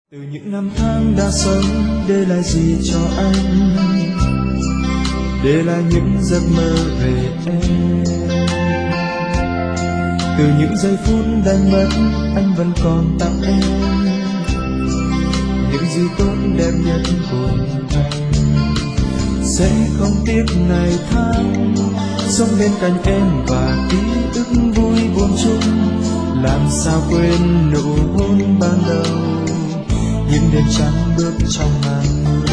Từ những năm tháng đã sống để lại gì cho anh, để lại những giấc mơ về em. Từ những giây phút đánh mất anh vẫn còn tặng em những gì tốt đẹp nhất cùng anh. Sẽ không tiếc ngày tháng sống bên cạnh em và ký ức vui buồn chung. Làm sao quên nụ hôn ban đầu, những đêm trắng bước trong màn mưa.